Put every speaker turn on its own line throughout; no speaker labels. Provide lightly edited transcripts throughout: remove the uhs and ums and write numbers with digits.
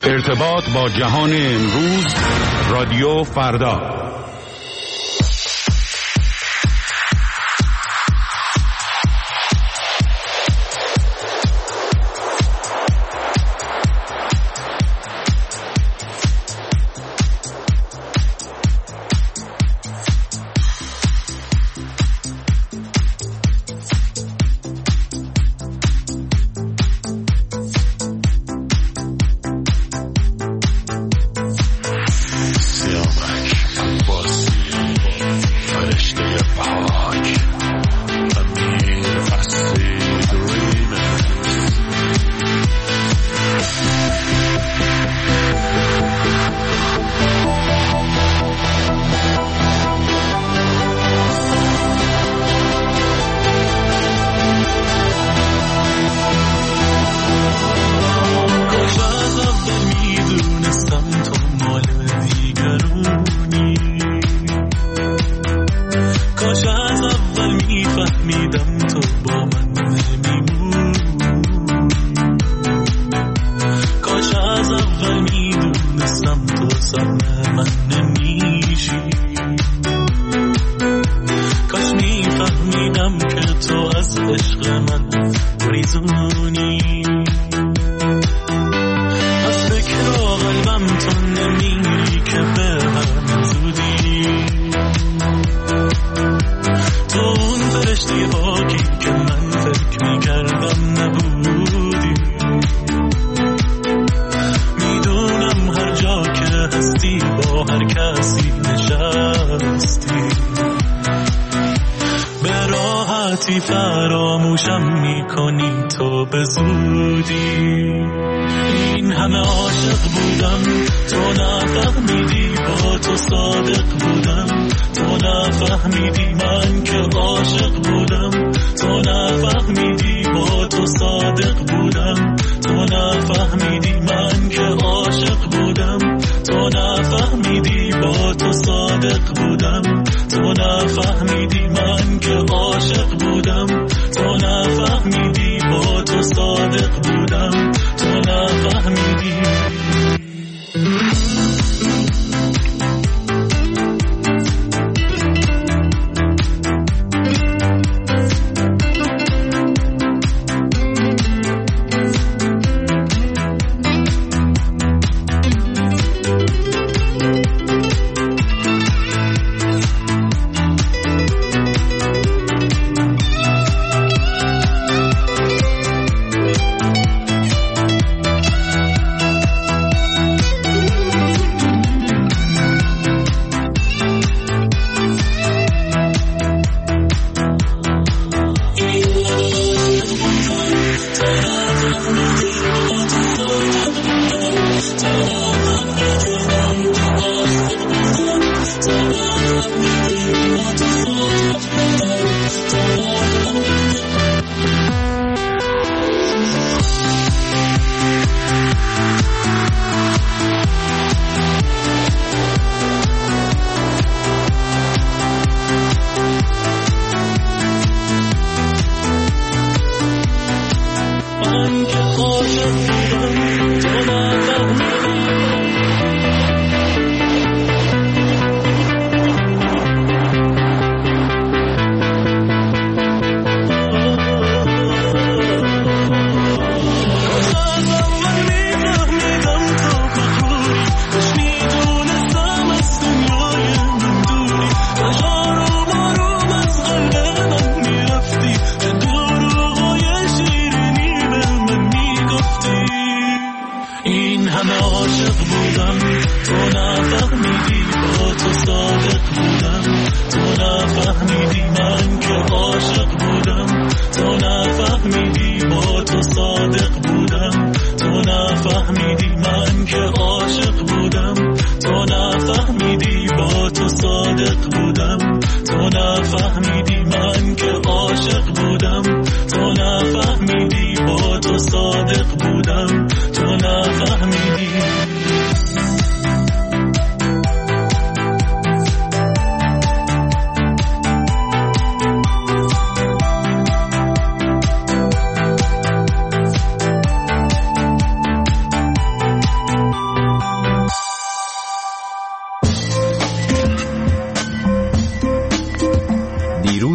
ارتباط با جهان امروز، رادیو فردا.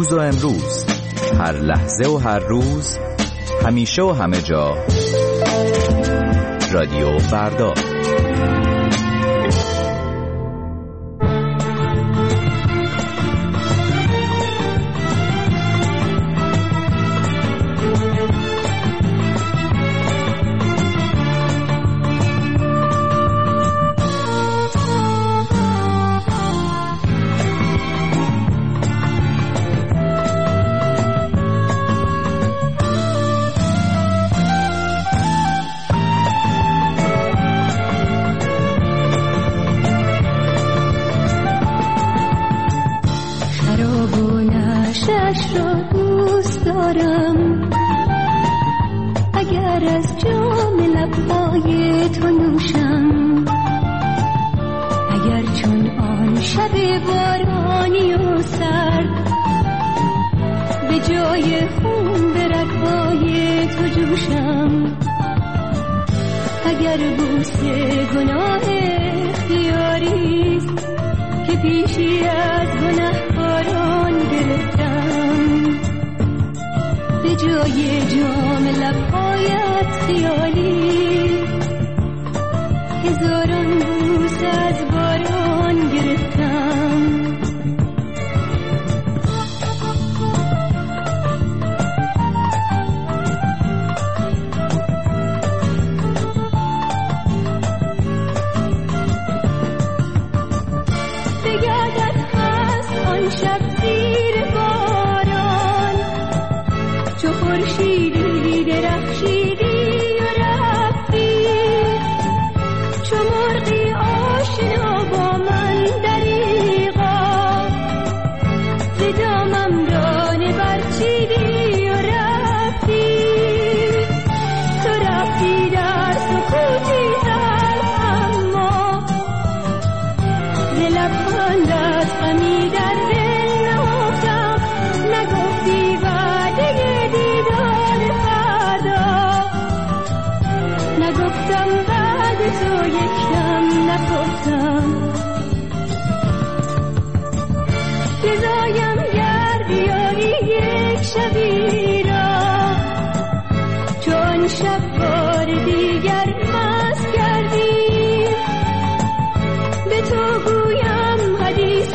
دیروز و امروز، هر لحظه و هر روز، همیشه و همه جا. رادیو فردا.
اگر از جام لب‌های تو نوشم، اگر چون آن شب بارانی و سرد به جای خون به رگ‌های تو جوشم، اگر بوسه گناه اختیاریست که پیشی از گنه‌کاران گرفتم، به جای جام لب‌هایت خیالی هزاران بوسه از باران گرفتم. بگردد هست آن شب زیر باران، چو خورشیدی درخشیدی و رفتی، چو مرغی آشنا با من دریغا، ز دامم دانه برچیدی و رفتی، تو رفتی در سکوتی تلخ، اما ز لبخندت غمی در دل نهفتم، نگفتی وعده دیدار فردا، نگفتم بعد تو یکدم نخفتم، جزایم گر بیاری یک شبی را، چون شب بار دیگر مست کردی، به تو گویم حدیث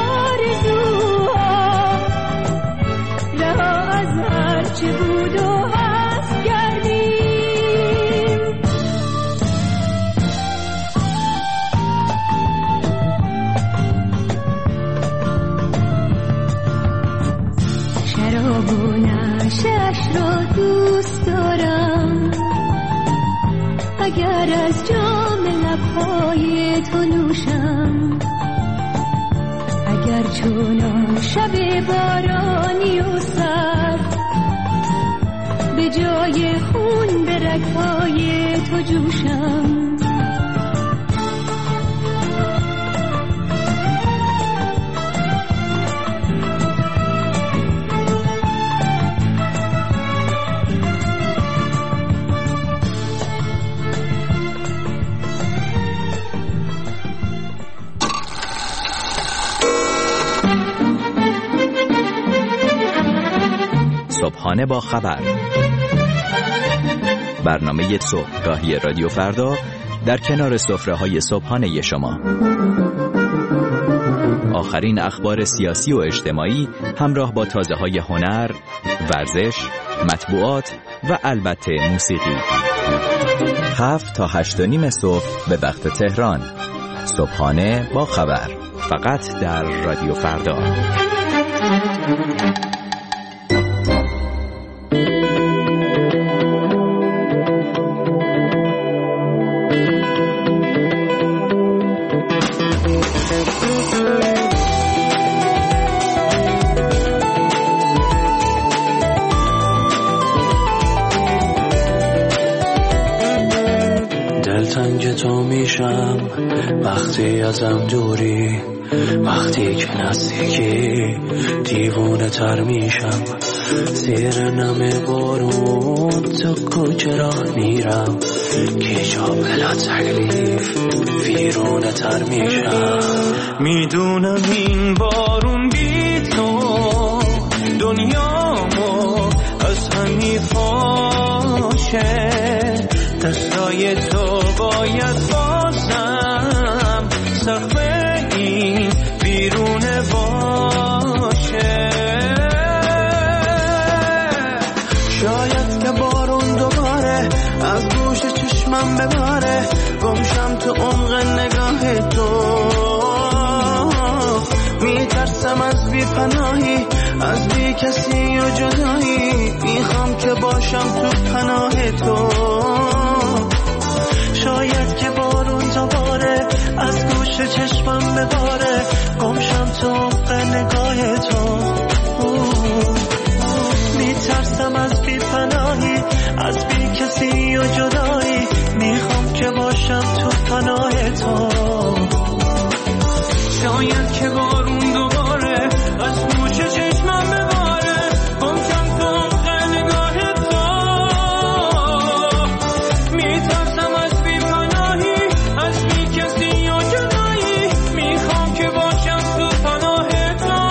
آرزوها، رها از هر چه بود و هست کردیم. شراب و نشأش را دوست دارم، اگر از جام لب‌های تو نوشم، اگر چون آن شب بارانی و سرد به جای خون به رگ‌های تو جوشم،
صبحانه با خبر، برنامه صبحگاهی رادیو فردا در کنار سفره‌های صبحانه شما. آخرین اخبار سیاسی و اجتماعی همراه با تازه‌های هنر، ورزش، مطبوعات و البته موسیقی. 7 تا 8:30 صبح به وقت تهران. صبحانه با خبر، فقط در رادیو فردا.
دلتنگ تو میشم وقتی ازم دوری، وقتی که نزدیکی دیوونه تر میشم، زیر نم بارون تو کوچه راه میرم، که جا بلا تکلیف ویرونه تر میشم. میدونم این بارون بی تو باشه دستای تو باید بازم سقف این بیرونه باشه شاید که بارون دوباره از گوش چشمم بباره گمشم تو عمق نگاه تو میترسم از بی پناهی از بی کسی و جدایی میخوام که باشم تو پناه تو شاید که بارون دوباره از گوش چشمم بباره گمشم تو عمق نگاه تو میترسم از بی پناهی از بی کسی و جدایی میخوام که باشم تو پناه تو شاید که بارون دوباره از گوش چشمم بباره گمشم تو عمق نگاه تو میترسم از بی پناهی از بی کسی و جدایی میخوام که باشم تو پناه تو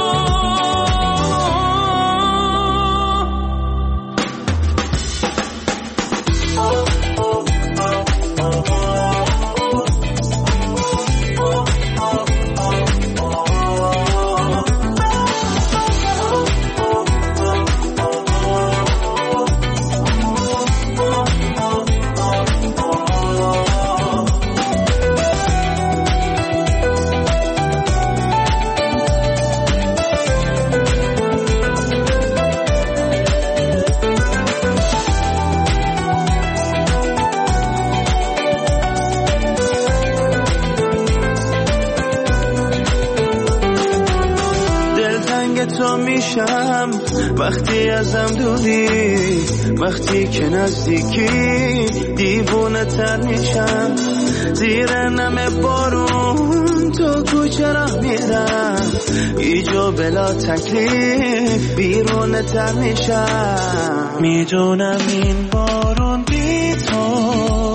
تو میشم وقتی ازم دوری وقتی که نزدیکی دیوونه تر میشم زیر نم بارون تو کوچه راه میرم ایجا بلا تکلیف بیرونه تر میشم میدونم این بارون بی تو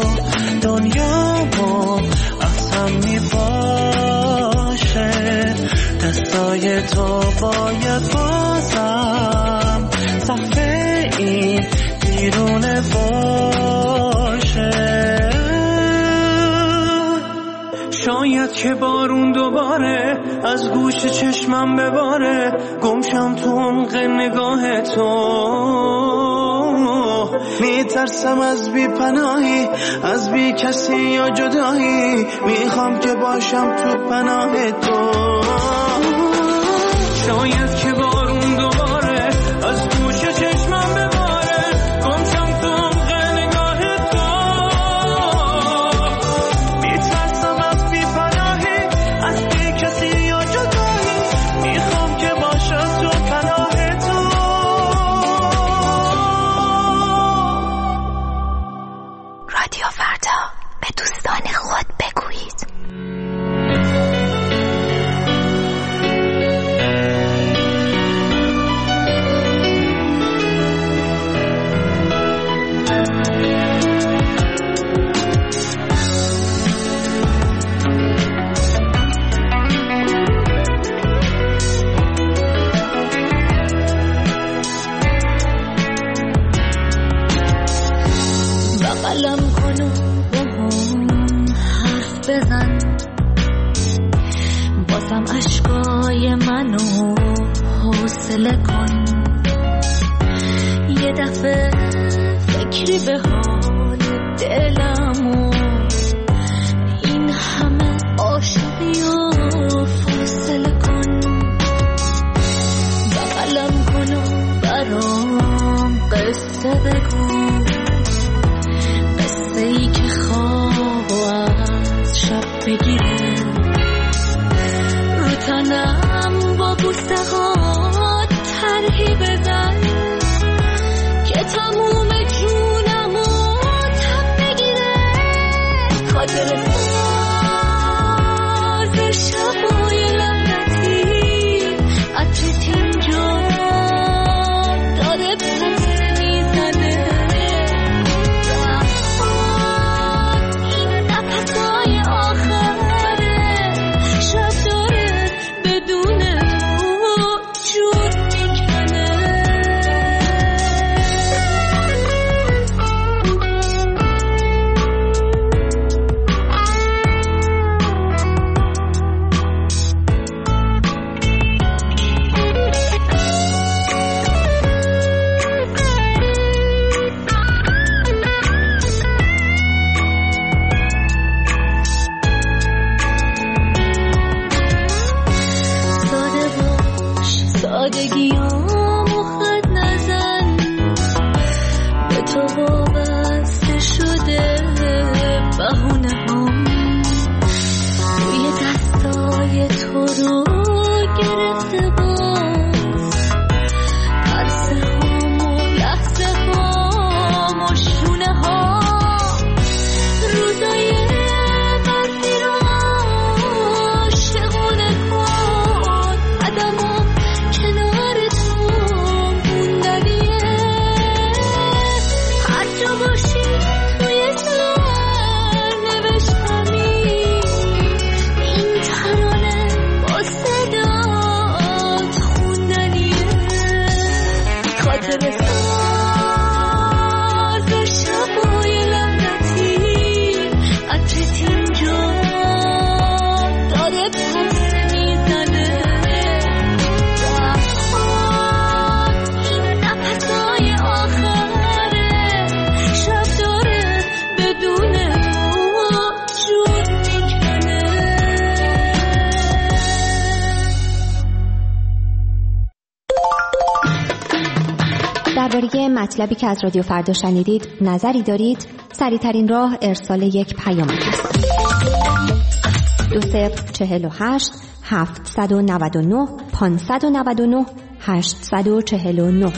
دنیامو اصلا میباشه دستای تو باید بازم صفحه این بیرونه باشه شاید که بارون دوباره از گوش چشمم بباره گمشم تو عمق نگاه تو میترسم از بی پناهی از بی کسی یا جدایی میخوام که باشم تو پناه تو شاید که بارون دوباره از گوش چشمم بباره گمشم تو عمق نگاه تو میترسم از بی پناهی از بی کسی یا جدایی میخوام که باشم تو پناه تو
رادیو فردا به دوستان خود بگویید
بغلم کن و باهم حرف بزن بازم عشقای منو حوصله کن یه دفعه فکری به حال دلم و این همه عاشقی و فاصله کن بغلم کن و برام قصه بگو ای که خواب از شب بگیره رو تنم با بوسه ها طرحی بزن که تموم جونم و تب بگیره بهونه هم روی دستای تو رو گرفته باز ترسه هم و لحظه هم و شونه ها روزای برفی رو عاشقونه کن قدم و کنار تو موندنیه هر جا باشی توی سر نوشتمی این ترانه با صدات خوندنیه خاطر ساز شبای لعنتی عطرت اینجا داره پس میزنه این نفسای آخره شب داره بدون ما جون میکنه.
درباره مطلبی که از رادیو فردا شنیدید نظری دارید؟ سریع‌ترین راه ارسال یک پیام است. 2048 799 599 849.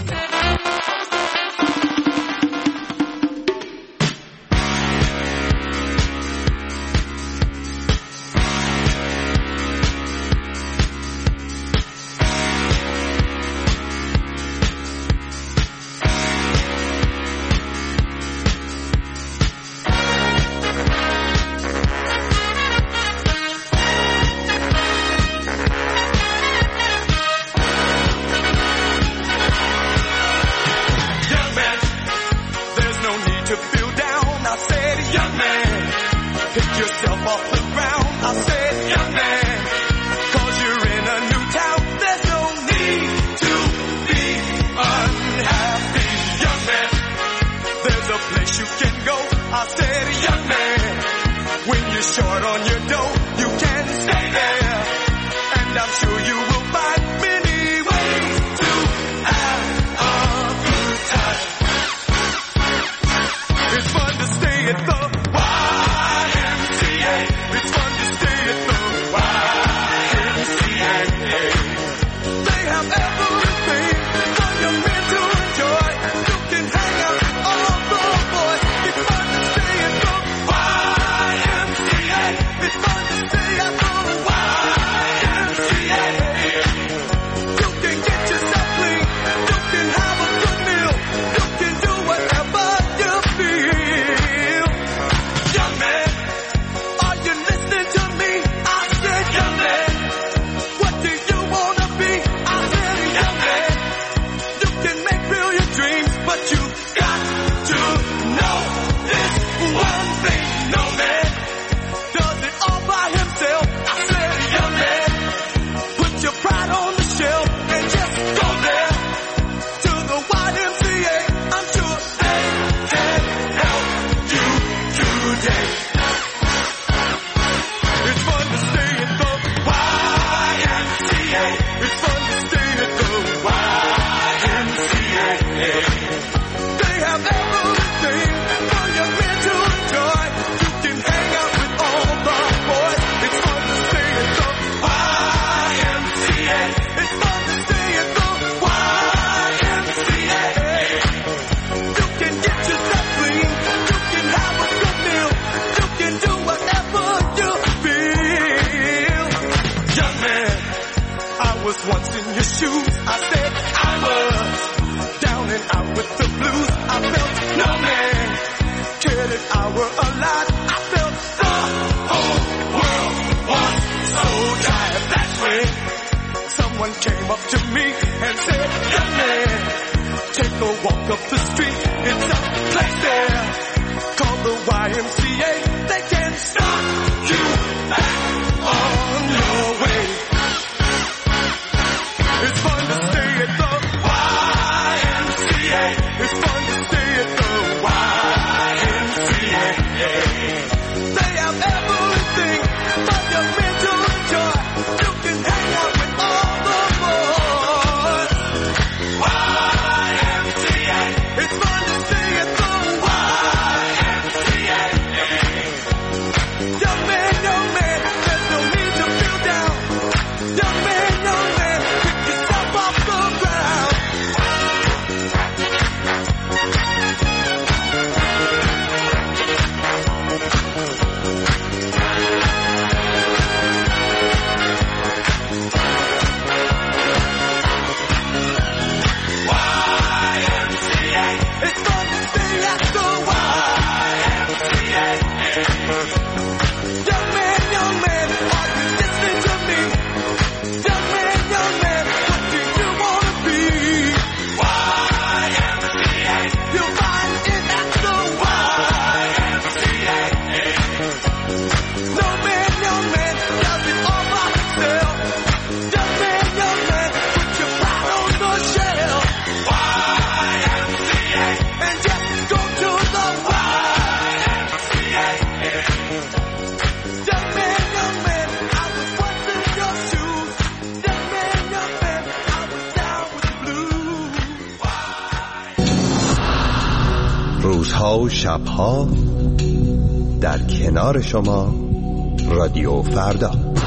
روزها و شبها در کنار شما رادیو فردا.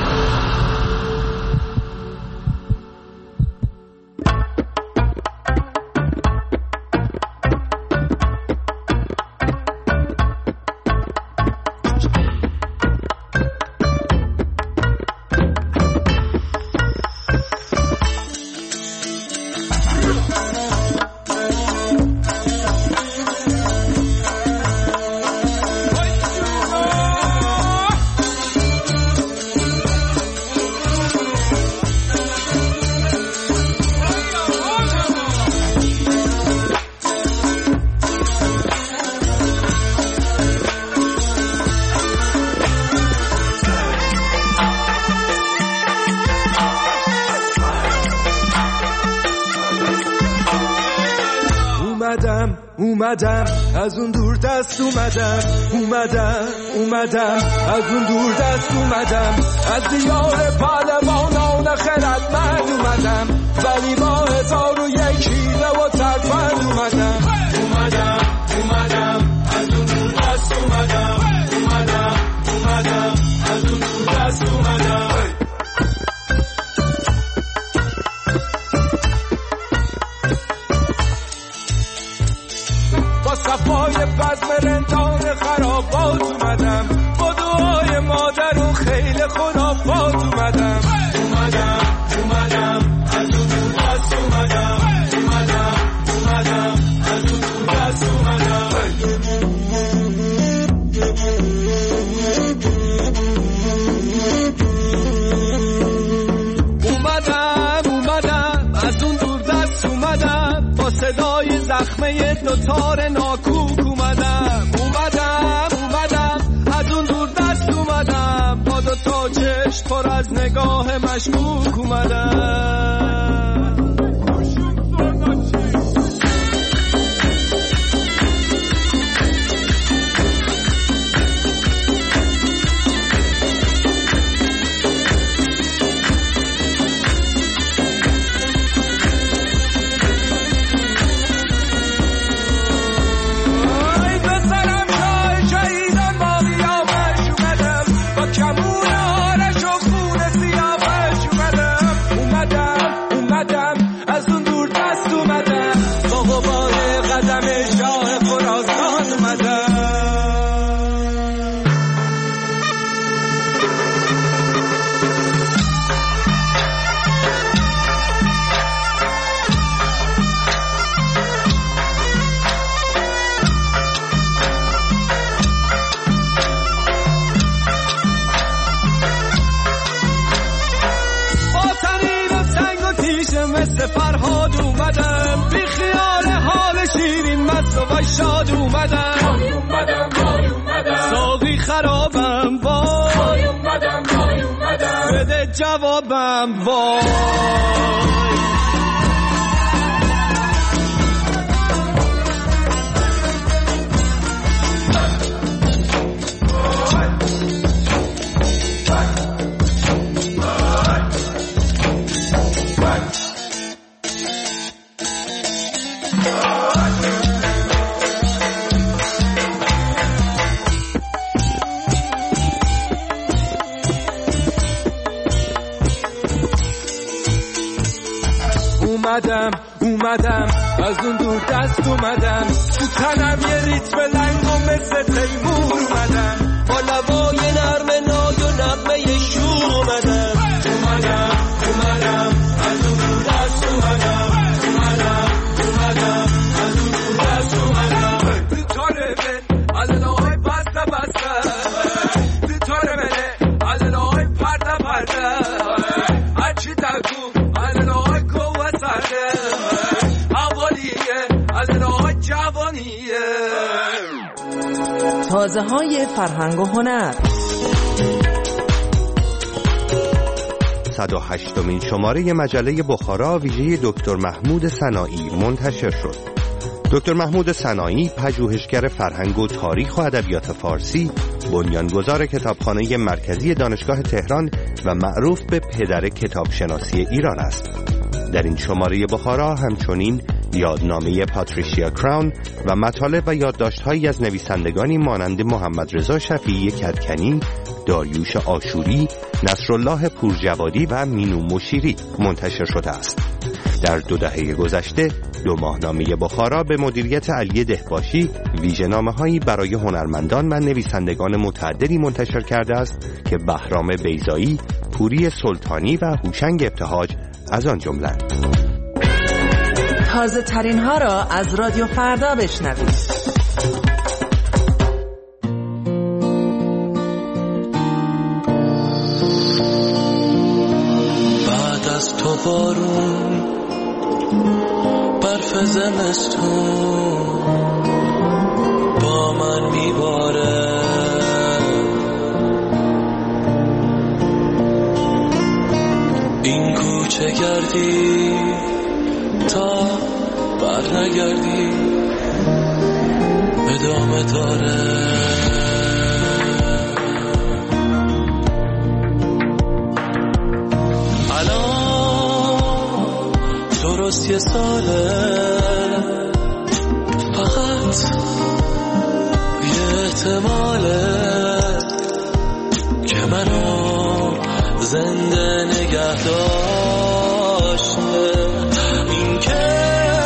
اومدم از اون دور دست اومدم از اون دور دست اومدم از دیار پهلوانان خردمند اومدم ولی با 1001 حیله و ترفند اومدم از اون دور دست اومدم از اون دور دست اومدم. صفای بزم رندان خرابات اومدم با دعای مادر و خیل خرافات اومدم از اون دور دست اومدم از اون دور دست اومدم. از اون دور دست اومدم با صدای زخمه دوتار ناکوک اومدم از اون دور دست اومدم با دوتا چشم پر از نگاه مشکوک اومدم. فرهاد اومدم بی خیال حال شیرین مست و شاد اومدم ساقی خرابم وای بده جوابم وای. اومدم از اون دور دست اومدم تو تنم یه ریتم لنگ و مثل تیمور اومدم با لبای نرم نای و نغمه شور اومدم از اون دور دست اومدم از اون دور دست اومدم تو طالبه از نای بسته
تازه‌های فرهنگ و هنر.
108مین شماره مجله بخارا ویژه دکتر محمود سنایی منتشر شد. دکتر محمود سنایی پژوهشگر فرهنگ و تاریخ و ادبیات فارسی، بنیانگذار کتابخانه مرکزی دانشگاه تهران و معروف به پدر کتابشناسی ایران است. در این شماره بخارا همچنین یادنامه پاتریشیا کراون و مطالب و یادداشت‌هایی از نویسندگانی مانند محمد رضا شفیعی کدکنی، داریوش آشوری، نصرالله پورجوادی و مینو مشیری منتشر شده است. در 2 دهه گذشته 2 ماهنامه بخارا به مدیریت علی دهباشی ویژه‌نامه‌هایی برای هنرمندان و نویسندگان متعددی منتشر کرده است که بهرام بیضایی، پوری سلطانی و هوشنگ ابتهاج از آن جمله‌اند.
تازه ترین ها را از رادیو فردا بشنوید.
بعد از تو بارون، برف زمستون با من میباره، این کوچه گردی تا بر نگردی ادامه داره. الان درست 1 ساله، فقط یه احتماله که منو زنده نگه داشته، این که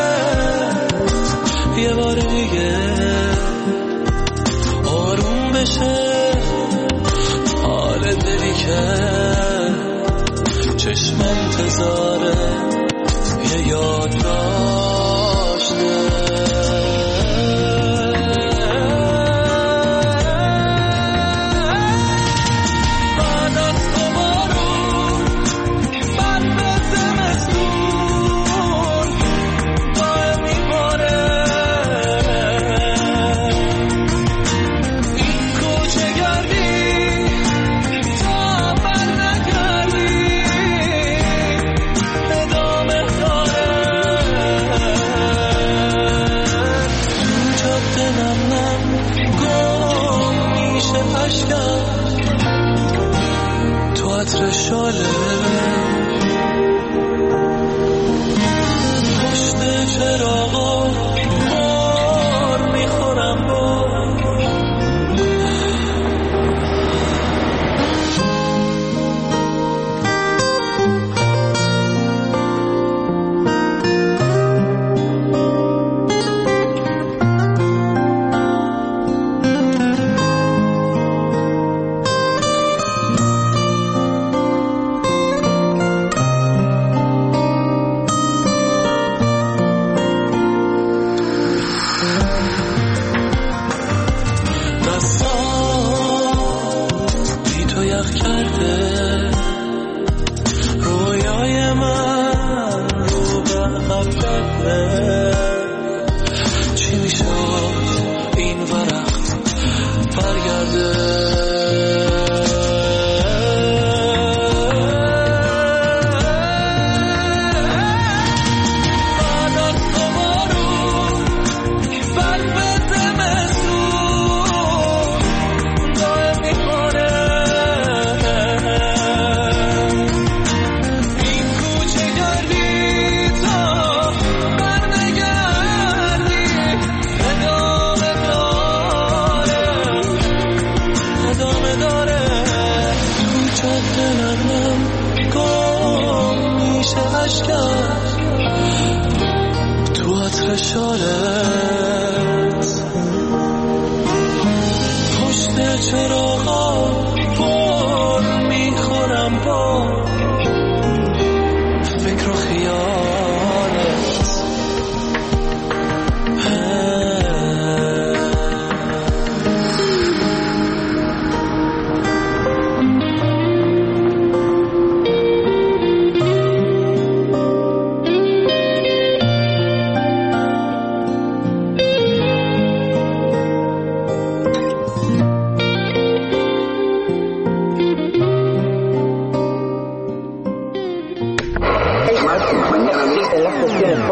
یه بار دیگه آروم بشه حال دلی که چشم انتظاره یه یاد داشته.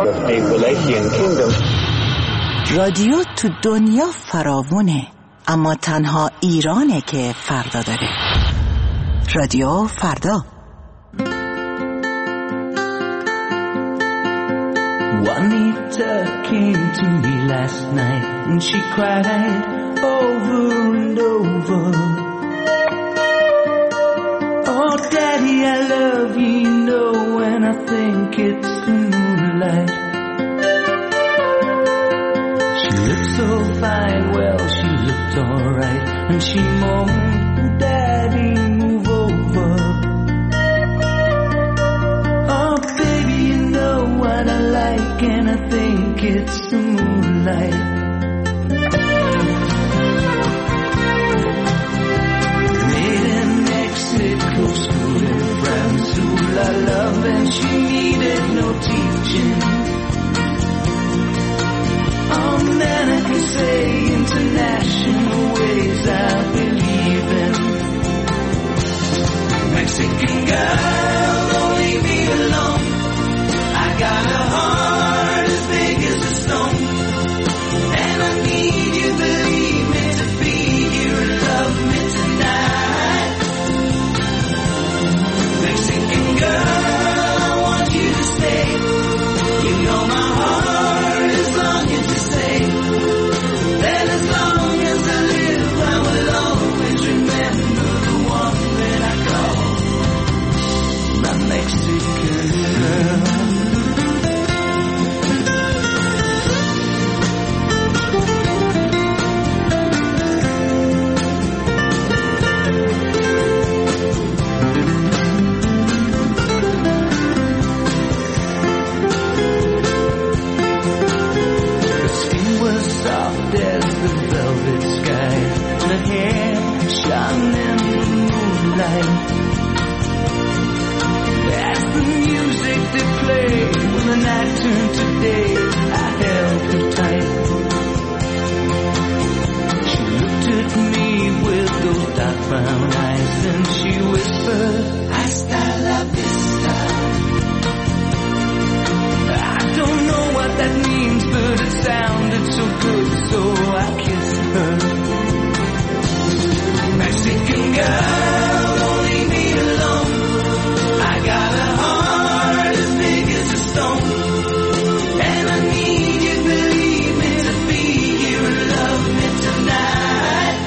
of a Wallachian kingdom.
رادیو تو دنیا فراوونه، اما تنها ایرانه که فردا داره. رادیو فردا.
Juanita came to me last night and she cried over and over. Oh, Daddy, I love you, you know, and I think it's the moonlight. She looked so fine, well, she looked alright, and she moaned, Daddy, move over. Oh, baby, you know what I like, and I think it's the moonlight. Made in Mexico, school in France, who I love, and she needed no teaching. Oh man, I can say international ways I believe in. Mexican girl, don't leave me alone. I got a heart as big as a stone, and I need you, believe me, to be here and love me tonight. Mexican girl, I want you to stay. You know my heart is longing to say that as long as I live, I will always remember the one that I call my Mexican girl. As the velvet sky, her hair shone in the moonlight. As the music did play, when the night turned to day, I held her tight. She looked at me with those dark brown eyes, and she whispered, Hasta la vista. I don't know what that means, but it sounded so good, so I kissed her. Mexican girl, don't leave me alone. I got a heart as big as a stone, and I need you, believe me, to be here and love me tonight.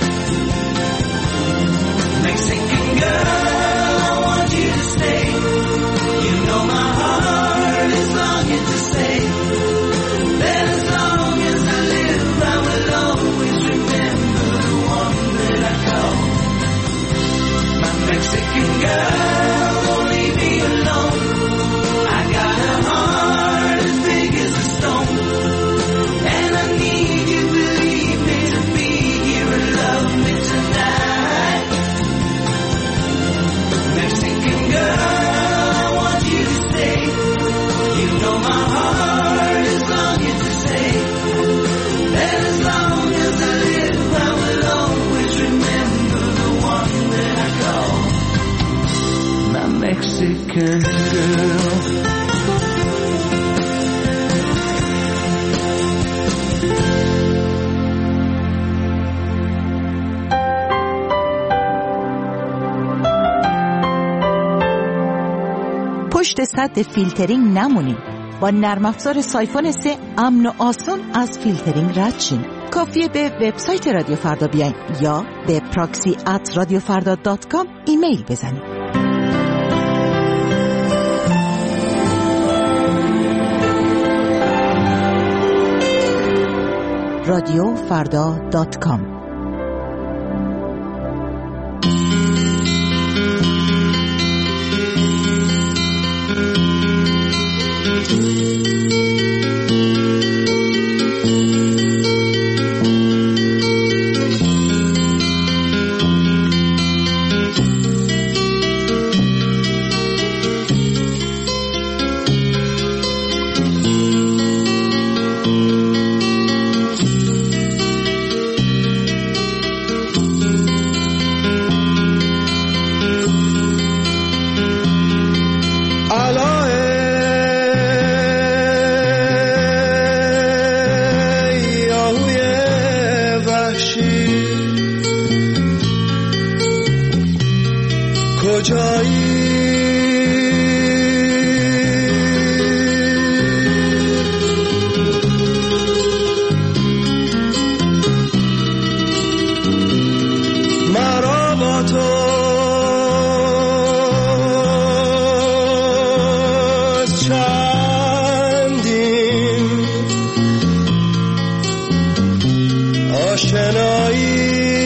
Mexican girl, I want you to stay. You know my heart is longing to say that as long as I live, I will always remember the one that I call my Mexican girl. Don't leave me alone. I got a heart as big as a stone, and I need you, believe me, to be here and love me tonight. Mexican girl, I want you to stay. You know my heart is longing to say that as long as I live, I will always remember the one that I call my Mexican girl.
پشت سد فیلترینگ نمونید. با نرم افزار سایفون 3 امن و آسان از فیلترینگ رد شین. کافیه به وبسایت رادیو فردا بیاین یا به proxy@radiofarda.com ایمیل بزنید. radiofarda.com
کجایی مرا با تو چندین آشنایی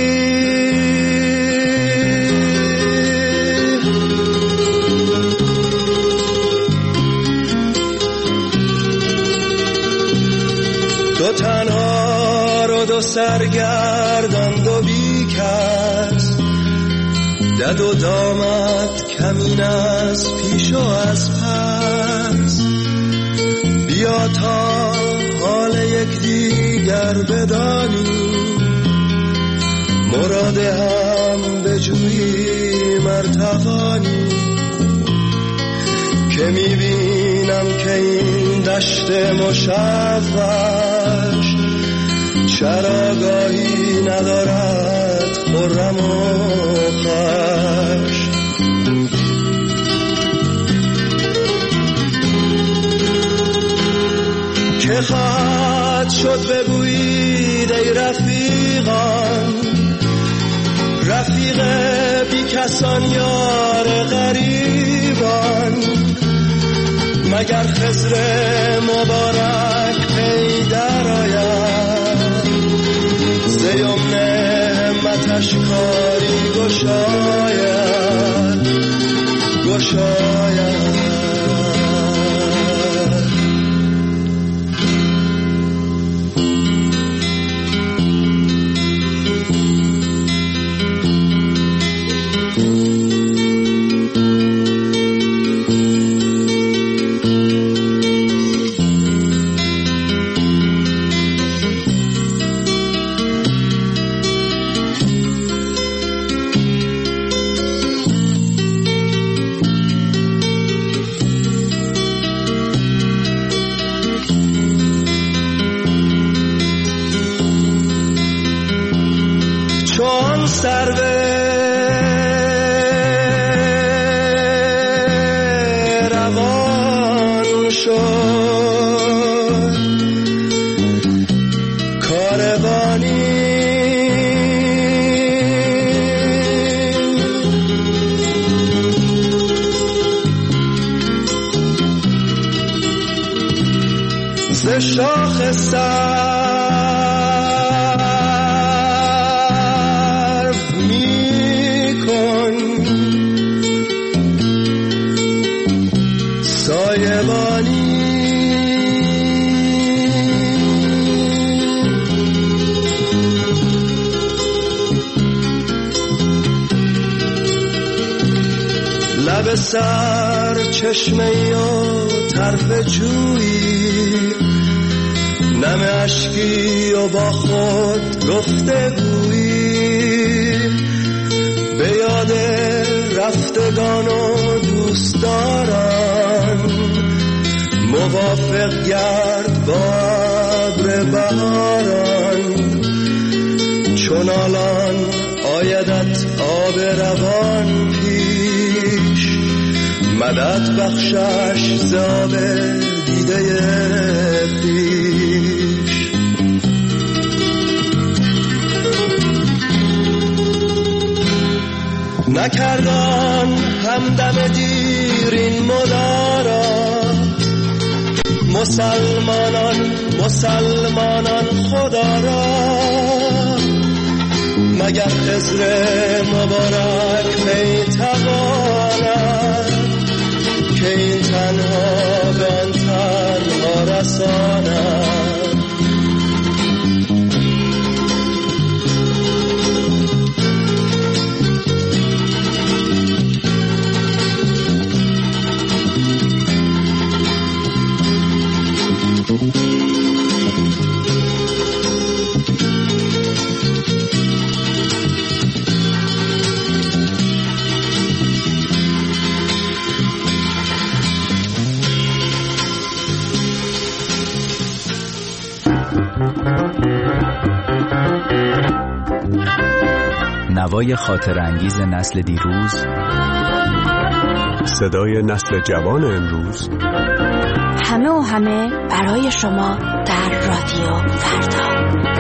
دو تنها رو دو سرگردان دو بی کس دد و دامت کمین از پیش و از پس بیا تا حال یک دیگر بدانی مراد هم بجویی مرتقانی که میبینم که این دشت مشوش چراگاهی ندارد خرم و خوش که خواهد شد بگویید ای رفیقان رفیق بی کسان یار غریبان مگر خضر مبارک پیدر آید ز یمن همتش کاری گشاید گشاید چون سرو روان شد کاروانی ز شاخ لب سر چشمه و طرف جویی نم اشکی و با خود گفته گویی به یاد رفتگان و دوستداران موافق گرد با ابر بهاران چون الان آیدت آب روان پیش مدد بخشش ز آب دیده پیش نکردان همدم دیر این مدارا مسلمانان خدا را مگر خضر مبارک میتواند که این تنها به آن تنها رساند
نوای خاطر انگیز نسل دیروز
صدای نسل جوان امروز،
همه و همه برای شما در رادیو فردا.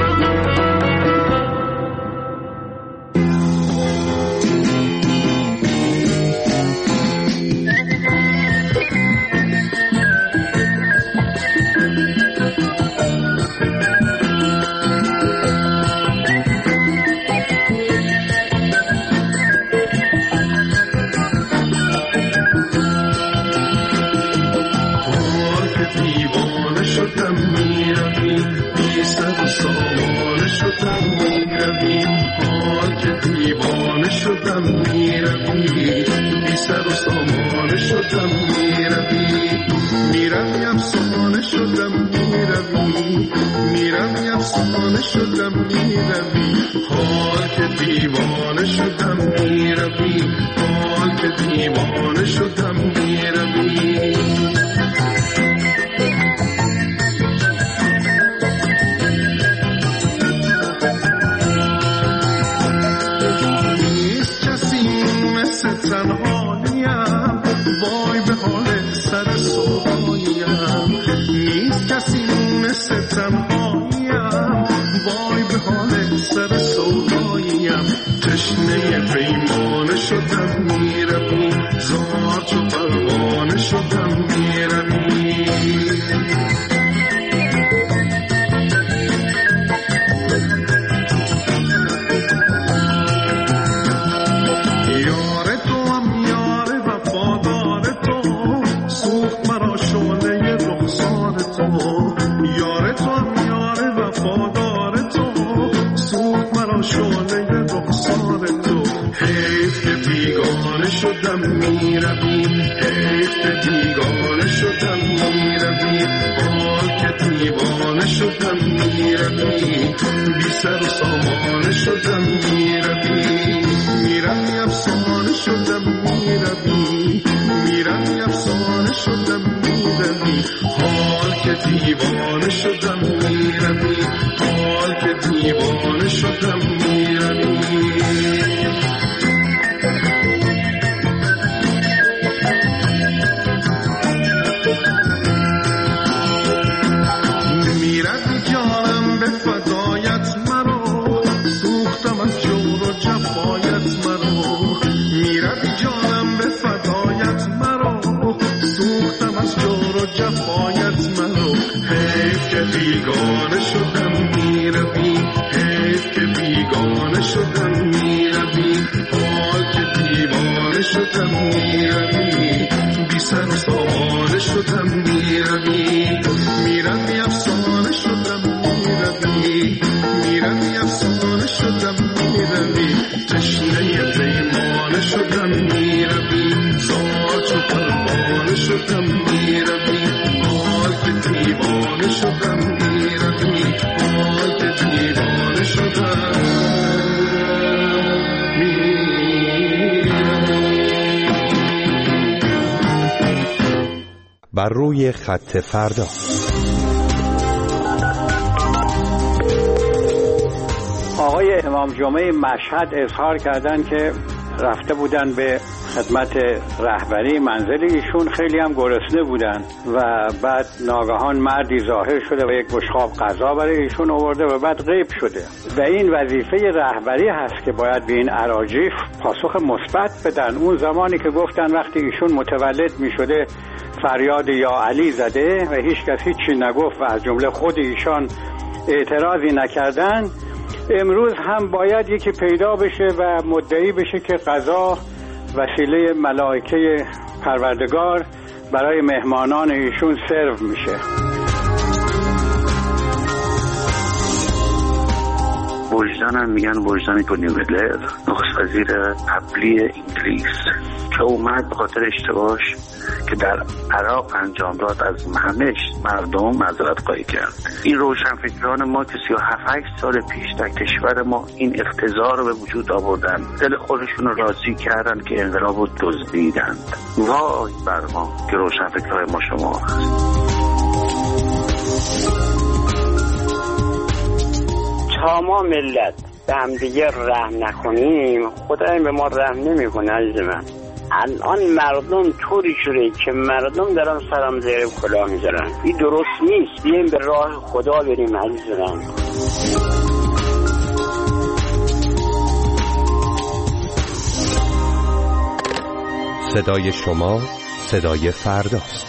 بر روی خط فردا.
آقای امام جمعه مشهد اظهار کردند که رفته بودن به خدمت رهبری منزل ایشون، خیلی هم گرسنه بودن و بعد ناگهان مردی ظاهر شده و یک بشقاب غذا برای ایشون آورده و بعد غیب شده. و این وظیفه رهبری هست که باید به این اراجیف پاسخ مثبت بدن. اون زمانی که گفتن وقتی ایشون متولد می شده فریاد یا علی زده و هیچ کس هیچی نگفت و از جمله خود ایشان اعتراضی نکردن، امروز هم باید یکی پیدا بشه و مدعی بشه که قضا وسیله ملائکه پروردگار برای مهمانان ایشون سرو میشه.
وجدانم میگن وجدانی تونی بلر، نخست وزیر قبلی انگلیس که اومد به خاطر اشتباهش که در عراق انجام داد از همه مردم معذرت خواهی کرد. این روشنفکران ما که 37-8 سال پیش در کشور ما این اقتضا رو به وجود آوردن، دل خودشون رو راضی کردن که انقلاب رو دزدیدند. وای بر ما که روشنفکرهای ما شما هست.
تا ما ملت به هم دیگه رحم نکنیم، خدا این به ما رحم نمیکنه عزیز من.
الان مردم طوری شده که مردم دارن سرم زیر کلاه میذارن. این درست نیست. بیایم به راه خدا بریم عزیزان.
صدای شما صدای فرداست.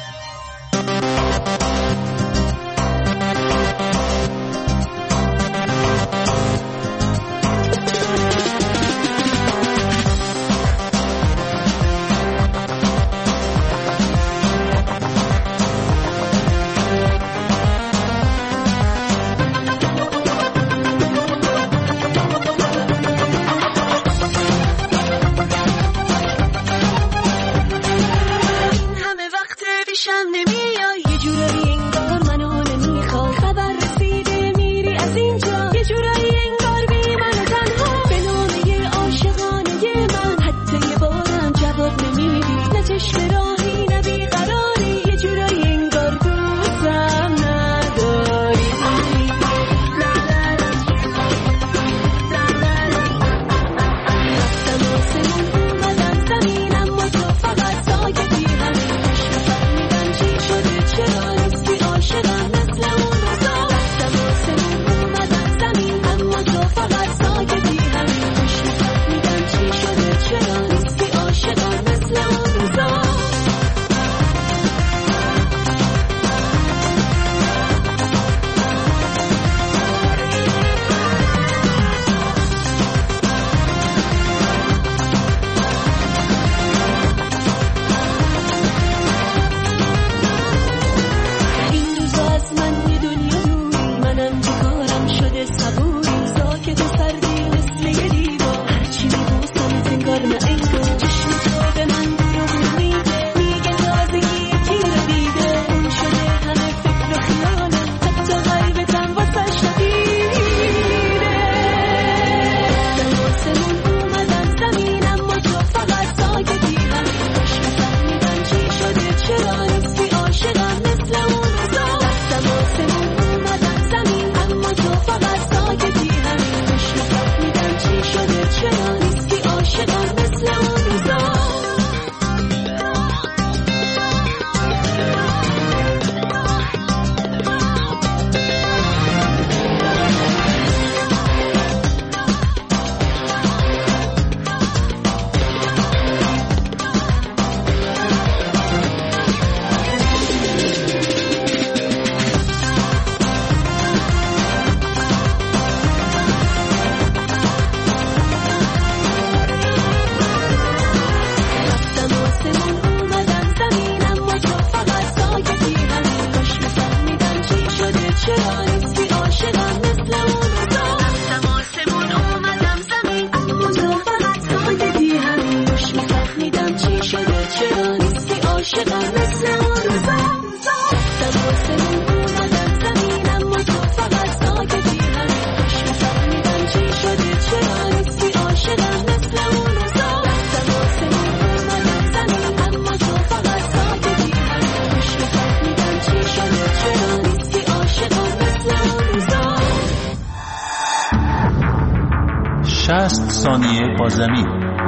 ثانیه با زمین.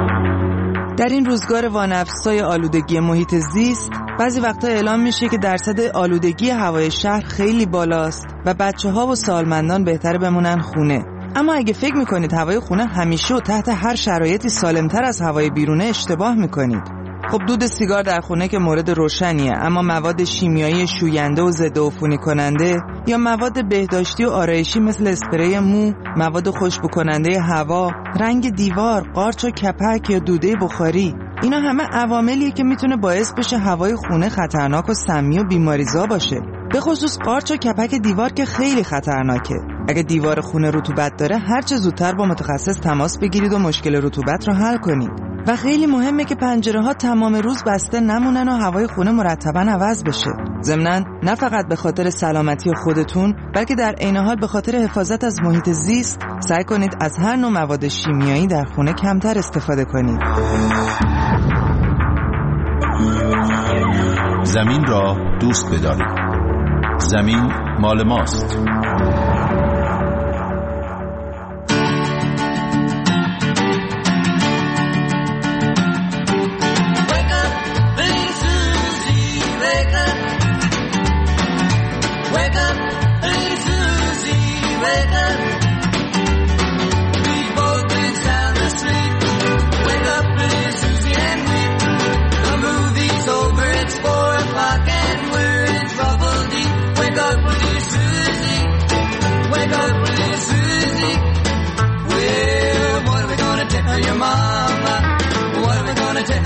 در این روزگار وانفسای آلودگی محیط زیست بعضی وقتا اعلام میشه که درصد آلودگی هوای شهر خیلی بالاست و بچه‌ها و سالمندان بهتره بمونن خونه. اما اگه فکر میکنید هوای خونه همیشه و تحت هر شرایطی سالمتر از هوای بیرونه اشتباه میکنید. خب دود سیگار در خونه که مورد روشنیه، اما مواد شیمیایی شوینده و ضد عفونی کننده یا مواد بهداشتی و آرایشی مثل اسپری مو، مواد خوشبو کننده هوا، رنگ دیوار، قارچ و کپک یا دوده بخاری، اینا همه عواملیه که میتونه باعث بشه هوای خونه خطرناک و سمی و بیماریزا باشه. به خصوص قارچ و کپک دیوار که خیلی خطرناکه. اگه دیوار خونه رطوبت داره هر چه زودتر با متخصص تماس بگیرید و مشکل رطوبت رو حل کنید. و خیلی مهمه که پنجره‌ها تمام روز بسته نمونن و هوای خونه مرتباً عوض بشه. ضمناً نه فقط به خاطر سلامتی خودتون، بلکه در عین حال به خاطر حفاظت از محیط زیست سعی کنید از هر نوع مواد شیمیایی در خونه کمتر استفاده کنید.
زمین را دوست بدارید. زمین مال ماست.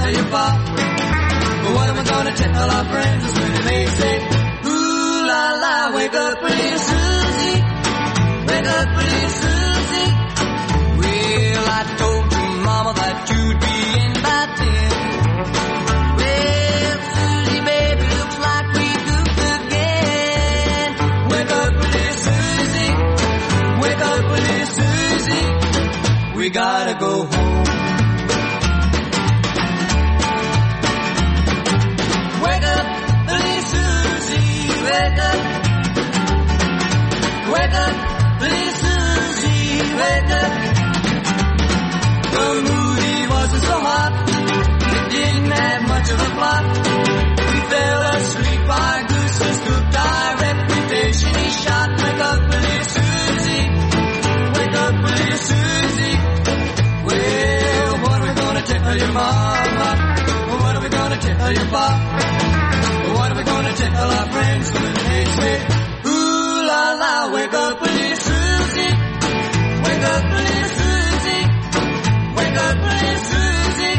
tell you about? What am I gonna tell our friends when they say, ooh la la, wake up pretty Susie, wake up pretty Susie. Well, I told your mama that you'd be in by 10. Well, Susie, baby, looks like we goofed again. Wake up pretty Susie, wake up pretty Susie. We gotta go home. Wake up, little Susie, wake up. Wake up, little Susie, wake up. The movie wasn't so hot, it didn't have much of a plot. We fell asleep, our goose was cooked, our reputation is shot. Wake up, little Susie, wake up, little Susie. Well, what are we gonna tell your mama? What are we gonna tell your pop? What are we gonna tell our friends when they say, ooh la la, wake up little Susie, wake up little Susie, wake up little Susie.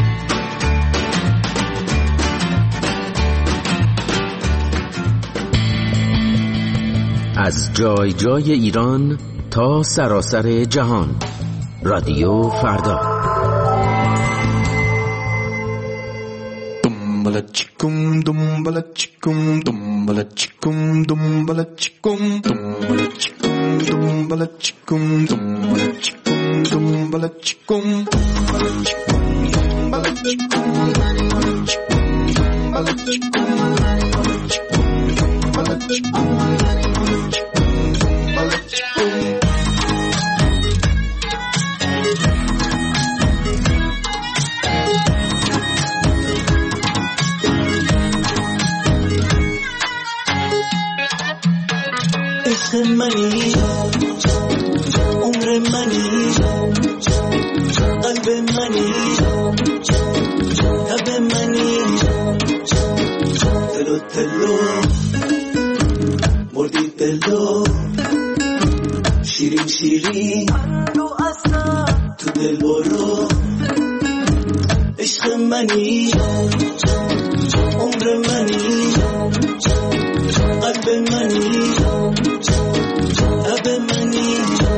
از جای جای ایران تا سراسر جهان، رادیو فردا.
Dumbala chikum, dumbala chikum, dumbala chikum, dumbala chikum, dumbala chikum, dumbala chikum, dumbala chikum, dumbala chikum, dumbala chikum, dumbala chikum, dumbala chikum, dumbala chikum, dumbala chikum.
عشق منی عمر منی قلب منی تب منی تلو تلو مردی دلو شیرین شیرین تو دل برو عشق منی عمر منی قلب منی تب منی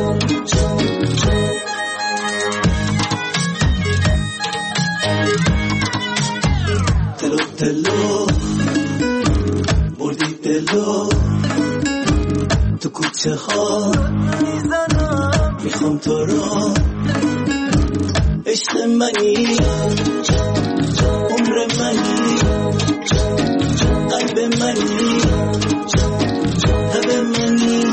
تلو تلو بردی دلو تو کوچه ها میخوام تو را عشق منی عمر منی قلب منی تب منی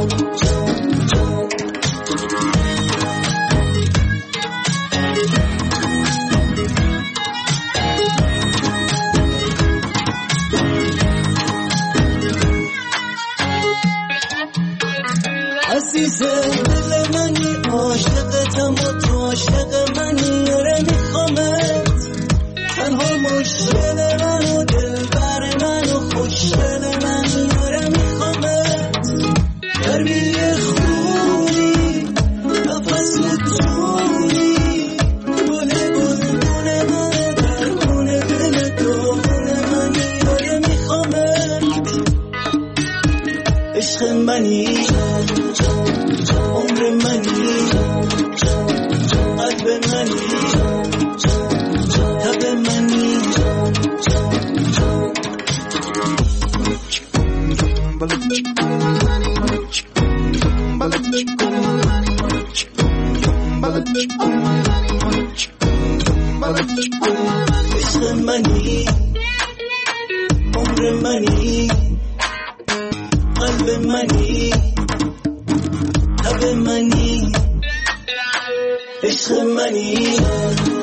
عزیز دل منی عاشقتم و تو عاشق منی آره میخوامت تنها مشکل من و دلبر من و خوشگل منی آره میخوامت گرمی خونی نفس جونی گل گلگون من درمون دل دامون منی آره میخوامت عشق منی عمر منی قلب منی تب منی عشق منی عمر منی قلب منی تب منی عشق منی